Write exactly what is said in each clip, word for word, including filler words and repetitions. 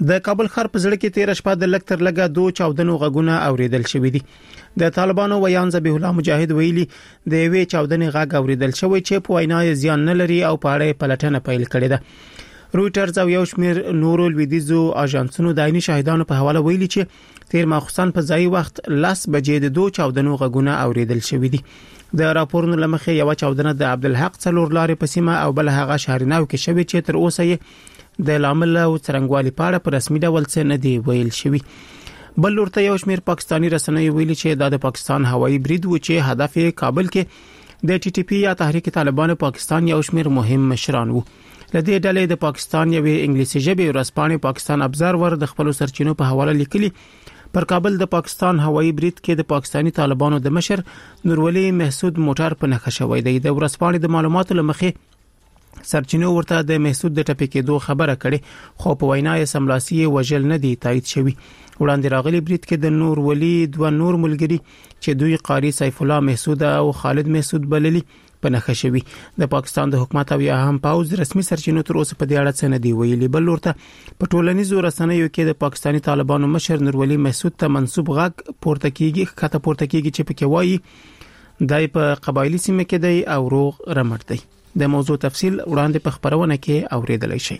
د کابل ښار په زړه کې تیر شپه د لکتر لګا دوه چاودنو غږونه اوریدل شوې دي. د طالبانو ویان ذبیح الله مجاهد ویلي د یوې چاودنې غږ اوریدل شوی چې په وینا یې زیان نه لري او په اړه پلټنه پیل کړې ده. رويټرز او یو شمېر نورو لویدیزو اژانسونو د عیني شاهدانو په حواله ویلي چې تیر ماخوستان په ځای وخت لاس بجې د دوه چاودنو غږونه اوریدل شوې دي. د راپورونو لمخې یو چاودنه د عبدالحق څلور لارې په سیمه او بل هغه شهرناو کې شوی چې تر اوسه یې د لامل او څرنګوالي په اړه په رسمي ډول څه نه دی ویل شوی. بل ورته یو شمېر پاکستانی رسنیو ویلي چې د پاکستان هوایي برید و چې هدف کابل کې د ټي ټي پی یا تحریک طالبان پاکستان یو شمېر مهم مشران وو. لدې ډلې د پاکستان یوې انګلیسي ژبې ورځپاڼې پاکستان ابزرور د خپل سرچینو په حواله لیکلي پر کابل د پاکستان هوایي برید کې د پاکستانی طالبانو د مشر نورولي محسود موټر په نښه شوی دی. د ورځپاڼې د معلوماتو لمخې سرچینو ورته د محسود د ټپي کېدو خبره کړي خو په وینا یې سملاسي وجل نه دی تایید شوی. وړاندې راغلي برید کې د نور ولی دوه نور ملګری چې دوی قاری سیف الله محسود او خالد محسود بللی په نښه شوی. د پاکستان د حکومت او یا هم پاوز رسمي سرچینو تر اوسه په دې اړه څه نه دی ویلي. بل ورته په ټولنیزو رسنیو کې د پاکستانی طالبانو مشر نور ولی محسود ته منسوب غږ پورته کیږي کته پورته کیږي چې پکې وایي دای په قبایلی سیمه کې دی او روغ رمټ دی. د موضوع تفصیل وړاندې په خبرونه کې اوریدلای شئ.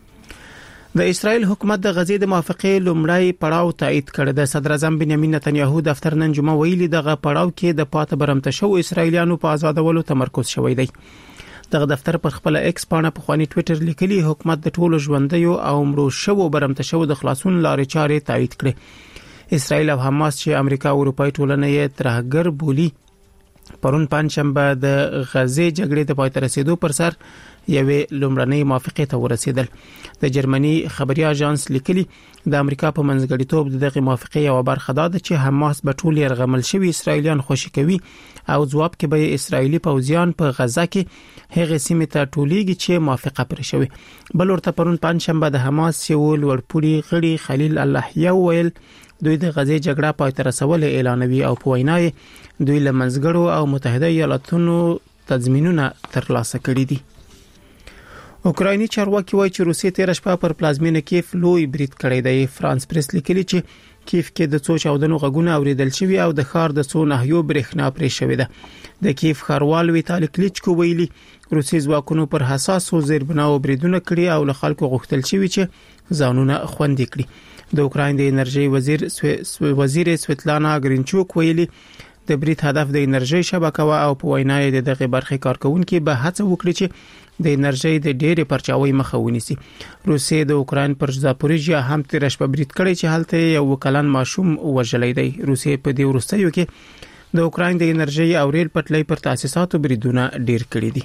د اسرائیل حکومت د غزې د موافقې لومړی پړاو تایید کړ. د صدر اعظم بنیامین نتنیاهو دفتر نن جمعه ویلي دغه پړاو کې د پاته برمته شو اسرائیلیانو په آزادولو تمرکز شوی دی. دغه دفتر پر خپل ایکس پاڼه په خواني ټوئیټر لیکلي حکومت د ټولو ژوندیو او مړو شوو برمته شو د خلاصون لارې چارې تایید کړې. اسرائیل او حماس چې امریکا او اروپای ټولنه یې ترهګر بولی پرون پنځشنبه د غزې جګړې د پای ته رسیدو پر سر یوې لومړنۍ موافقې ته ورسېدل. د جرمني خبري اژانس لیکلي د امریکا په منځګړیتوب دغه موافقې یو برخه ده چې حماس به ټول يرغمل شوی اسرائیلیان خوشی کوي او ځواب کې به اسرائیلي پوځیان په غزه کې هغه سیمه ته ټولېږي چې موافقه پر شوی. بل ورته پرون پنځشنبه د حماس سیول ورپوړي غړي خلیل الله یو ویل دوی د غزې جګړه پای ته رسول اعلانوي او په وینای دوی له منځګړو او متحده ایالاتونو تضمینونه ترلاسه کړي دي. اوکرایني چارواکي وایي چې روسیې تیر شپه پر پلازمینه کیف لوی برید کړی دی. فرانس پریس لیکلی چې کیف کې د څو چاودنو غږونه اوریدل شوی او د ښار د څو ناحیو برېښنا پرې شوې ده. د کیف ښاروال ویتالي کلیچکو ویلي روسي ځواکونو پر حساسو زیربناو بریدونه کړي او له خلکو غوښتل شوی چې ځانونه خوندي کړي. د اوکراین د انرژي وزیر وزیر سویتلانا گرینچوک ویلي د برید هدف د انرژي شبکه او په وینا د دغه برخې کارکونکو به هڅه وکړي چې د انرژي د ډېرې پرچاوي مخه ونیسي. روسیې د اوکراین پر زاپوریژیا هم تیر شپه برید کړی چې هلته یو کلن ماشوم وژلې دی. روسیې په دې وروستیو کې د اوکراین د انرژي او ریل پټلۍ پر تاسیساتو بریدونه ډېر کړي دي.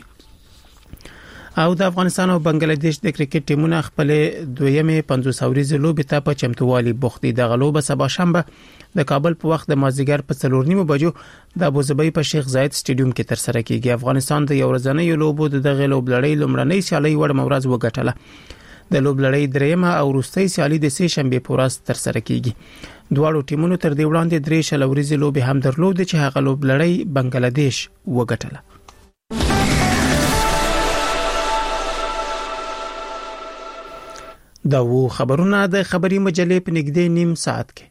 او د افغانستان او بنگلاديش د کرکټ ټیمونه خپل دویمه پنځوس اوريزه لوبې ته په چمتووالي بوخت دي. د غلوبه سبا شنبه د کابل په وخت د مازیګر په څلور نیمه بجو د ابوظبي په شیخ زاید سټیډیوم کې تر سره کیږي. افغانستان د یو ورځنۍ لوبو د دغه لوبلړۍ لومړنۍ سیالي وړ مورز وګټله. د لوبلړۍ دریمه او وروستۍ سیالي د سه شنبه په ورځ تر سره کیږي. دواړو ټیمونو تر دې وړاندې درې شل اوريزه لوبې هم درلود چې هغه لوبلړۍ بنگلاديش وګټله. دا وو خبرونه د خبري مجلې په نږدې نیم ساعت کې.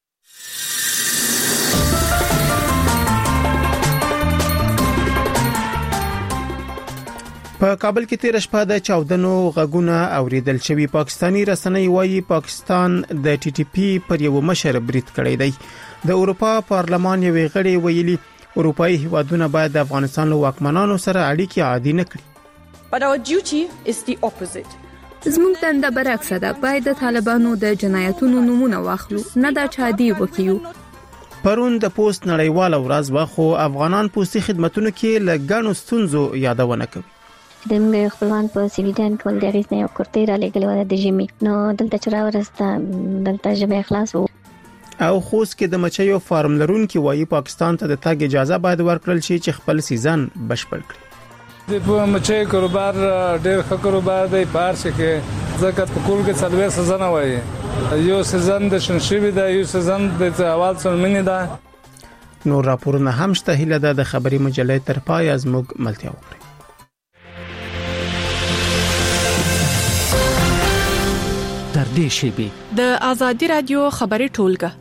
په کابل کې تیر شپه د چاودنو غږونه اوریدل شوی. پاکستانی رسنۍ وایي پاکستان د ټي ټي پی پر یو مشر برید کړی دی. د اروپا پارلمان یو غړي ویلي اروپאי هیوادونه باید د افغانستان له واکمنانو سره اړیکې عادي نه کړي. But our duty is the opposite. زموږ دنده برعکس ده. باید د طالبانو د جنایتونو نمونه واخلو نه دا چادي وکيو. پرون د پوسټ نړیواله ورځ واخو افغانان پوستي خدماتونو کې لګانو ستونزو یادونه کوي. د موږ خپلوان په سویډن ټول د غیز نه یو کورتۍ را لګلې و د جمی نو دلته چر ورسته دلته جمع اخلاص وو. او خوست کې د مچیو فارم لرونکي وایي پاکستان ته د تګ اجازه باید ورکړل شي چې خپل سیزن بشپړ کړي. د مچۍ کاروبار ډېر ښه کاروبار دی. پارس کې ځکه په کول کې څلور سیزن وایي. یو سیزن د شنشيبي دی، یو سیزن د اول څلمنې ده. نور راپورونه هم شته. هیله ده د خبري مجلې تر پای از موږ ملتیا وکړي. در نږدې شي. د آزادي رادیو خبري ټولګه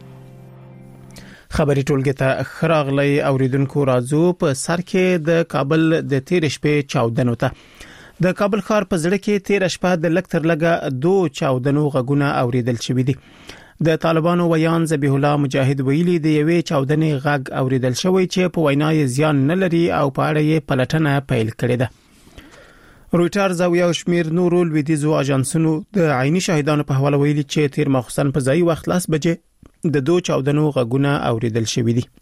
خبري ټولګه ته خراغلی اوریدونکو راځو. په سر کې د کابل د تیر شپې چاودنو ته د کابل ښار په زړه کې تیر شپه د لکتر لګه دوه چاودنو غږونه اوریدل شوې دي. د طالبانو ویان ذبیح الله مجاهد ویلي د یوې چاودنې غږ اوریدل شوی چې په وینا یې زیان نه لري او په اړه یې پلټنه پیل کړې ده. رويټرز او یو شمیر نورو لویدیزو اژانسونو د عیني شاهدانو په حواله ویلي چې تیر مخصن په ځای وخت لاس بجې د دوه چاودنو غږونه اوریدل شوی دي.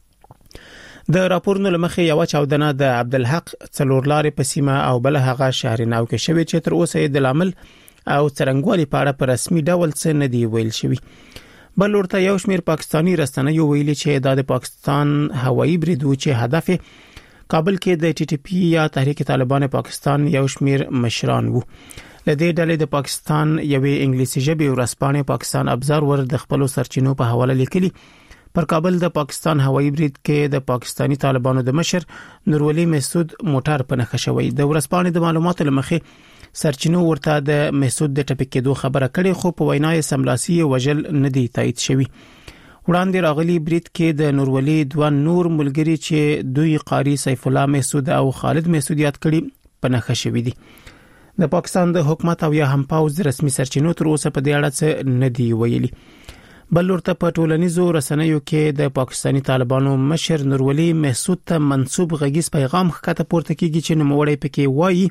د راپورونو لمخې یو چاودنه د عبدالحق څلورلارې په سیمه او بل هغه شهر ناو کې شوی چې تر اوسه د لامل او څرنګوالي په اړه په رسمي ډول څه نه دی ویل شوی. بل ورته یو شمیر پاکستانی رسنیو ویلي چې د پاکستان هوایي بریدو چې هدف کابل کې د ټي ټي پی یا تحریک طالبان پاکستان یو شمیر مشران وو. لدې ډلې د پاکستان یوې انګلیسي ژبې ورځپاڼې پاکستان ابزرور د خپل سرچینو په حواله لیکلي پر کابل د پاکستان هوایي برید کې د پاکستانی طالبانو د مشر نورولي مسعود موټر په نښه شوی. د ورځپاڼې د معلوماتو لمخې سرچینو ورته د مسعود د ټپکېدو خبره کړې خو په وینا یې سملاسي وجل نه دی تایید شوی. وړاندې راغلي برید کې د نورولي دوه نور ملګری چې دوی قاری سیف الله مسعود او خالد مسعود یاد کړي په نښه شوی دي. د پاکستان د حکومت او یا هم پاوز رسمي سرچینو تر اوسه په دې اړه څه نه دی ویلي. بل ورته په ټولنیزو رسنیو کې د پاکستانی طالبانو مشر نورولي مسعود ته منسوب غږیز پیغام ښکته پورته کیږي چې نوموړی پکې وایي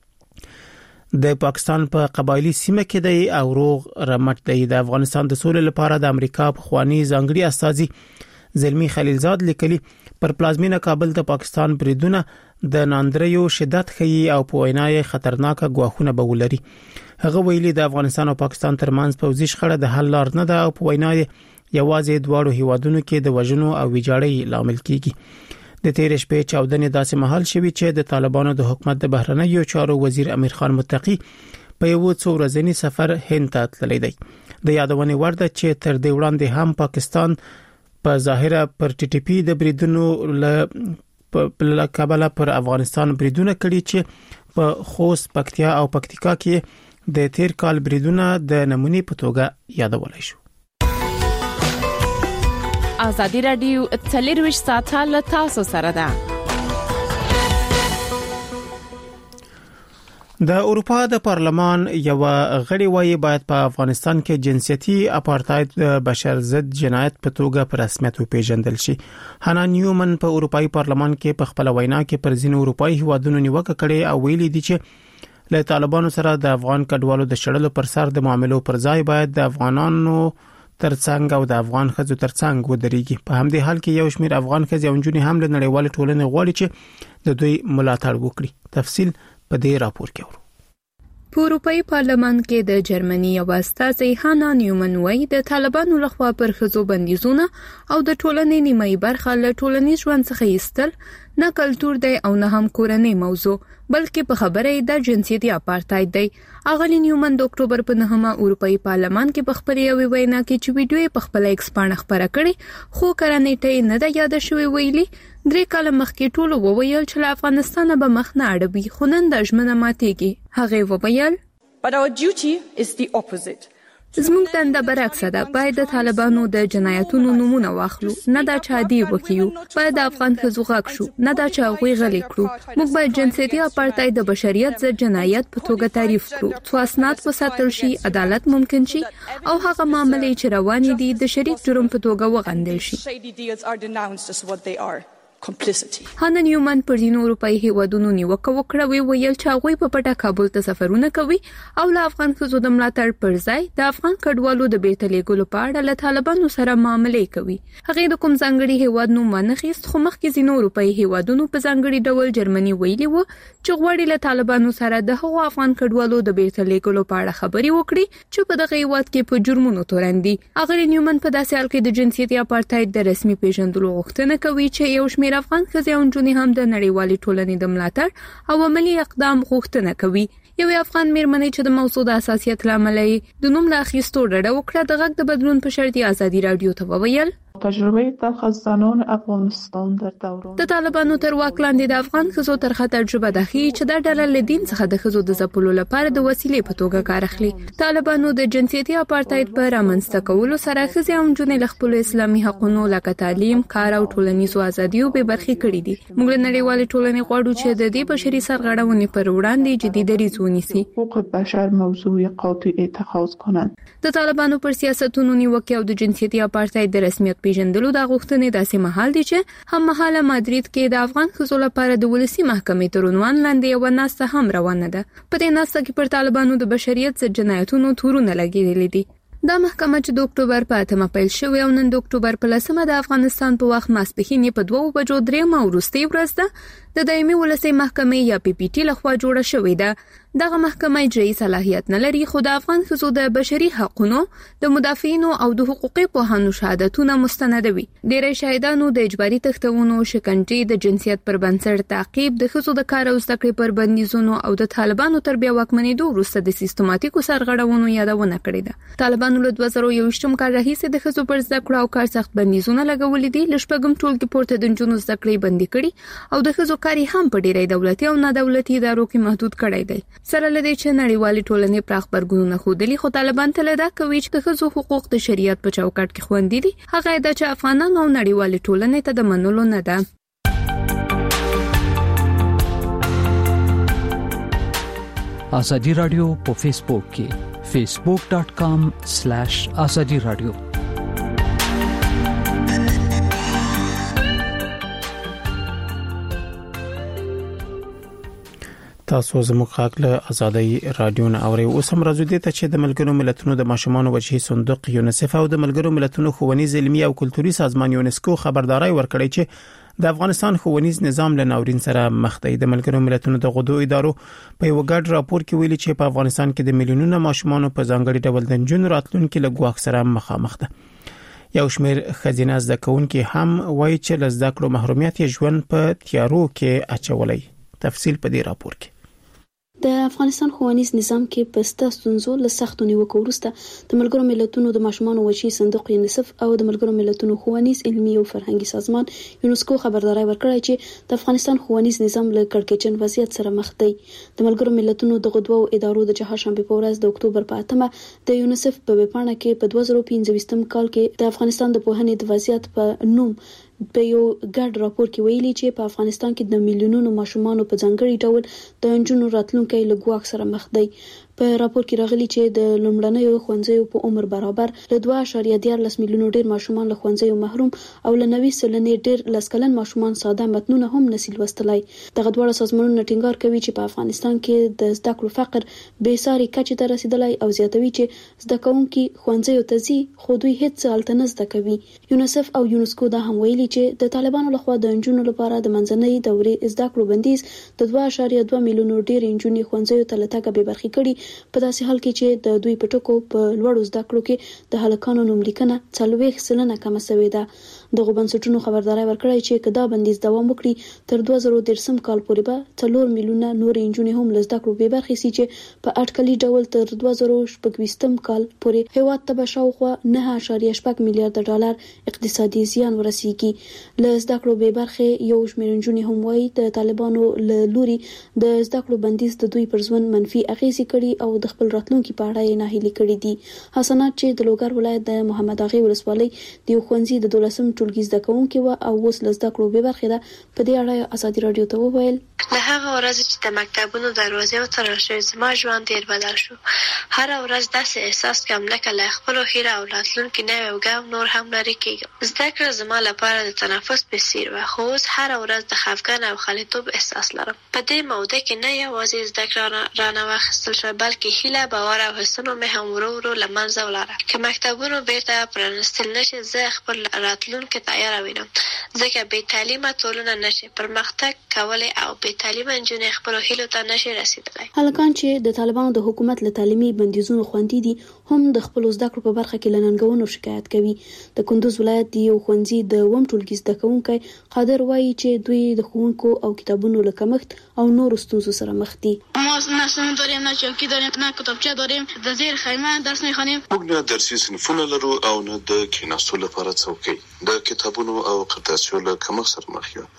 د پاکستان په قبایلی سیمه کې دی او روغ رمټ دی. د افغانستان د سولې لپاره د امریکا په خواني ځانګړي استازي زلمی خلیلزاد لیکلي پر پلازمینه کابل د پاکستان بریدونه د ناندریو شدت خي او په وینا یې خطرناک ګواښونه به ولري. هغه ویلي د افغانستان او پاکستان ترمنځ پوځي شخړه د حل لار نه ده او په وینا یې یوازې دواړو هیوادونو کې د وژنو او ویجاړۍ لامل کیږي. د تیر شپې چاودنې داسې محل شوی چې د طالبانو د حکومت د بهرنیو چارو وزیر امیر خان متقی په یو څو ورځنی سفر هند ته تللی دی. د یادونې وړ ده چې تر دې وړاندې هم پاکستان په ظاهره پر ټي ټي پی د بریدونو له کابل پر افغانستان بریدونه کړي چې په خوست، پکتیا او پکتیکا کې د تیر کال بریدونه د نمونې په توګه یادولای شو. آزادي رادیو څلرویشت ساعته له تاسو سره ده. د اروپا د پارلمان یو غړي وایي باید په افغانستان کې جنسيتي اپارټاید د بشر ضد جنایت په توګه په رسمیت وپیژندل شي. هانا نیومن په اروپאי پارلمان کې په خپل وینا کې پر ځینو اروپאי هیوادونو نیوکه کړې او ویلي دي چې له طالبانو سره د افغان کډوالو د شړلو پر سر د معاملو پر ځای باید د افغانانو ترڅنګ او د افغان خځو ترڅنګ ودرېږي. په همدې حال کې یو شمیر افغان خځې او نجونې هم له نړیوال ټولنې غواړي چې د دوی ملاتړ وکړي. تفصیل په دې راپور کې اورو. په اروپאי پارلمان کې د جرمني یو استازي هانا نیومن وایي د طالبانو لخوا پر خځو بندیزونه او د ټولنې نیمایي برخه له ټولنیز ژوند څخه ایستل نه کلتور دی او نه هم کورنۍ موضوع بلکې په خبره د جنسيتي اپارټاید دی. اغلی نیومن د اکتوبر په نهمه اروپאי پارلمان کې په خپل یو وینا کې چې ویډیو په خپل ایکس باندې خبره کړې خو کرانېټه نه د یاد شوی ویلي درې کال مخکې ټولو وویل چې افغانستان به مخ نه اړوي خو نن د ژمنه ماتېږي. هغه وویل But our duty is the opposite. زموږ دنده برعکس ده. باید د طالبانو د جنایتونو نمونه واخلو، نه دا چې عادي وکیو. باید د افغان ښځو غږ شو، نه دا چې هغوی غلي کړو. موږ باید جنسيتي اپارټاید د بشریت ضد جنایت په توګه تعریف کړو، څو اسناد وساتل شي، عدالت ممکن شي او هغه معاملې چې روانې دي د شریک جرم په توګه وغندل شي. هانا نیومن پر دینو اروپאי هیوادونو نیوکه وکړه وی ویل چې هغوی په پټه کابل ته سفرونه کوي او له افغان ښځو د ملاتړ پر ځای د افغان کډوالو د بیرته لیږلو په اړه له طالبانو سره معاملې کوي. هغه د کوم ځانګړي هیواد نوم نه خیست خو مخکې ځینو اروپאי هیوادونو په ځانګړي ډول جرمني ویلي و چې غواړي له طالبانو سره د هغو افغان کډوالو د بیرته لیږلو په اړه خبري وکړي چې په دغه هیواد کې په جرمونو تورندي. هغه نیومن په داسې حال کې د جنسيتي اپارټاید د رسمي پیژندلو غوښتنه کوي چې یو شمېر افغان ښځې او نجونې هم د نړیوالې ټولنې د ملاتړ او عملي اقدام غوښتنه کوي. یو افغان میرمنې چې د موضوع د حساسیت له امله د نوم له اخیستو ډډه وکړه د غږ د بدلون په شرط ازادي رادیو ته وویل تجربه تلخ زنان افغانستان در دوران د طالبانو تر واک لاندې د افغان ښځو ترخه تجربه ده چې د ډله له دین څخه د ښځو د ځپلو لپاره د وسیلې په توګه کار اخلي. طالبانو د جنسیتي اپارټاید په رامنځته کولو سره ښځې او نجونې له خپلو اسلامي حقوقو لکه تعلیم، کار او ټولنیزو ازادیو بې برخې کړي دي. موږ له نړیوالې ټولنې غواړو چې د دې بشري سرغړونې پر وړاندې جدي دریځ ونیسي. حقوق بشر موضوع قاطع اتخاذ کنند. د طالبانو پر سیاستونو نیوکه او د جنسیتي اپارټاید د رسمیت پیژندلو د غوښتنې داسې مهال دي چې هم مهاله مادرید کې د افغان ښځو لپاره د ولسی محکمې تر عنوان لاندې یو ناسته هم روانه ده. په دې ناسته کې پر طالبانو د بشریت ضد جنایتونو تورونه لګیدلي دي. دا محکمه چې د اکتوبر په اتمه پیل شوې او نن د اکتوبر په لسمه د افغانستان په وخت ماسپښین په دوه بجو درېمه وروستۍ ورځ ده د دایمي ولسی محکمې یا پی پی ټی لخوا جوړه شوې ده. دغه محکمه اجرایي صلاحیت نه لري، خو د افغان ښځو د بشري حقوقو د مدافعینو او د حقوقي پوهانو شهادتونه مستندوي. ډېری شاهدانو د اجباري تښتونو، شکنجې، د جنسیت پر بنسټ تعقیب، د ښځو د کار او زده کړې پر بندیزونو او د طالبانو تر بیا واکمنېدو وروسته د سیستماتیکو سرغړونو یادونه کړې ده. طالبانو له دوه زره یوویشتم کال راهیسې د ښځو پر زده کړو او کار سخت بندیزونه لګولي دي. له شپږم ټولګي پورته د نجونو زده کړې بندي کړي او د ښځو کار هم په ډېری دولتي او نه دولتي ادارو کې محدود کړی دی. سره له دې چې نړیوالې ټولنې پراخ غبرګونونه ښودلي، خو طالبان تل دا کوي چې د ښځو حقوق د شریعت په چوکاټ کې خوندي دي. هغه دا چې افغانان او نړیوالې ټولنې ته د منلو نه ده. ازادي رادیو په فیسبوک کې فیسبوک ډاٹ کام سلیش ازادي رادیو. تاسو زموږ خاک له ازادي رادیو نه اوري. اوس هم راځو دې ته چې د ملګرو ملتونو د ماشومان وجهي صندوق یونیسف او د ملګرو ملتونو ښوونیز علمي او کلتوري سازمان یونسکو خبرداري ورکړي چې د افغانستان ښوونیز نظام له ناورین سره مخ دی. د ملګرو ملتونو د غدو ادارو په یو ګډ راپور کې ویلي چې په افغانستان کې د میلیونونو ماشومان په ځانګړي ډول د نجونو راتلونکو له ګواښ سره مخامخ دي. یو شمېر خزینه زده کوونکي هم وایي چې له زده کړو محرومیت یې ژوند په تیارو کې اچولای. تفصیل په دې راپور کې. د افغانستان ښوونیز نظام کې په ستا ستونزو له سختو نیوکو وروسته د ملګرو ملتونو د ماشومان وجهي صندوق یونیسف او د ملګرو ملتونو ښوونیز علمي او فرهنګي سازمان یونسکو خبرداري ورکړه چې د افغانستان ښوونیز نظام له کړکېچن وضعیت سره مخ دی. د ملګرو ملتونو د غدو ادارو د چهارشنبه په ورځ د اکتوبر په اتمه د یونیسف په ویبپاڼه کې په دوه زره پنځه کال کې د افغانستان د پوهنې د وضعیت په نوم په یو ګډ راپور کې ویلي چې په افغانستان کې د میلیونونو ماشومان په ځانګړي ډول د نجونو راتلونکي له ګواښ سره مخ دي. په راپور کې راغلي چې د لومړنیو ښوونځیو په عمر برابر له دوه اعشاریه دیارلس میلیونو ډیر ماشومان له ښوونځیو محروم او له نوي سلنې ډیر لس کلن ماشومان ساده متنونه هم نسي لوستلای. دغه ډول سازمانونه ټینګار کوي چې په افغانستان کې د زده کړو فقر بې ساري کچې ته رسیدلی او زیاتوي چې زده کوونکي ښوونځیو ته ځي خو دوی هیڅ هلته نه زده کوي. یونیسف او یونسکو دا هم ویلي چې د طالبانو لخوا د نجونو لپاره د منځنۍ دورې زده کړو بندیز د دوه اعشاریه دوه میلیونو ډیر نجونې ښوونځیو ته لټکه بې برخې کړي. په داسې حال کې چې د دوی په ټکو په لوړو زده کړو کې د هلکانو نوملیکنه څلوېښت سلنه کمه شوې ده. دغه بنسټونو خبرداري ورکړی چې کدا بندیز دوام وکړي تر دوه زره دېرشم کال پورې به څلور میلیونه نور نجونې هم له زده کړو بې برخې شي چې په اټکلي ډول تر دوه زره شپږویشتم کال پورې هیواد ته به شاوخوا نه اعشاریه شپږ میلیارډ ډالر اقتصادي زیان ورسیږي. له زده کړو بې برخې یو شمېر نجونې هم وایي د طالبانو له لوري د زده کړو بندیز د دوی پر ژوند منفي اغېزې کړي او د خپل راتلونکي په اړه یې ناهیلي کړي دي. حسنات چې د لوګر ولایت د محمد اغې ولسوالۍ د یو ښوونځي د دولسم ټولګي زده کوونکې وه او اوس له زده کړو بې برخې ده. په دې اړه ازادي راډیو ته وویل له هغه ورځې چې د مکتبونو دروازې وتړل شوې زما ژوند ډېر بدل شو. هره ورځ داسې احساس کوم لکه له خپلو هیله او راتلونکي نوی ګام نور هم لرې کېږم. زده کړه زما لپاره د تنفس په څېر وه خو اوس هره ورځ د خفګان او خالیتوب احساس لرم. په دې موده کې نه یوازې زده کړه رانه واخیستل شوه بلکې هیله باور او حسنو مې هم ورو ورو له منځه ولاړه. که مکتبونو بیرته پرانیستل نشي زه خپل راتلونکی راتلونکي تیار وینم ځکه بې تعلیمه ټولنه نشي پرمختګ کولای او بې تعلیمه نجونې خپل هیلو ته نشي رسیدلی. هلکان چې د طالبانو د حکومت له تعلیمي بندیزونو خوندي دي هم د خپل زده کړو په برخه کې لننګونو شکایت کوي. د کندوز ولایت دی یو ښوونځي د وم ټولګي زده کوونکی قادر وایي چې دوی د ښوونکو او کتابونو له کمښت او نورو ستونزو سره مخ دي. ما نه سند داریم، نه چوکۍ داریم، نه کتابچه داریم، د زیر خیمه درس میخوانیم. موږ نه درسي صنفونه لرو او نه د کیناستو لپاره څوکۍ. د کتابونو او قرطاسیو له کمښت سره مخ یو.